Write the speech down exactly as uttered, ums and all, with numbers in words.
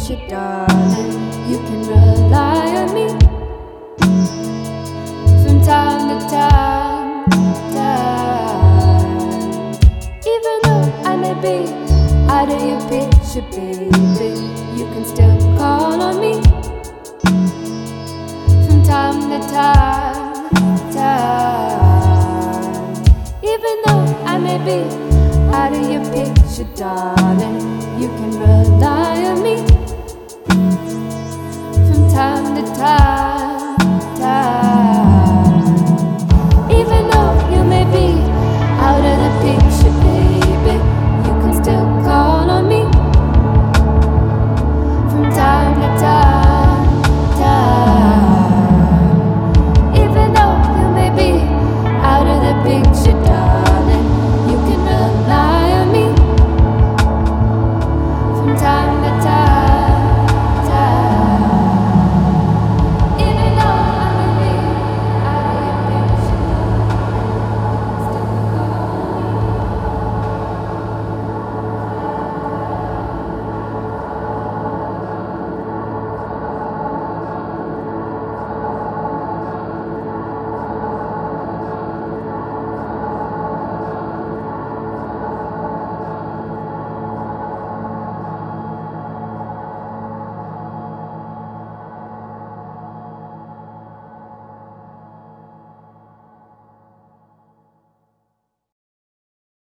picture, darling. You can rely on me from time to time, time. Even though I may be out of your picture, baby, you can still call on me from time to time, time. Even though I may be out of your picture, darling, you can rely on me from time to time, time.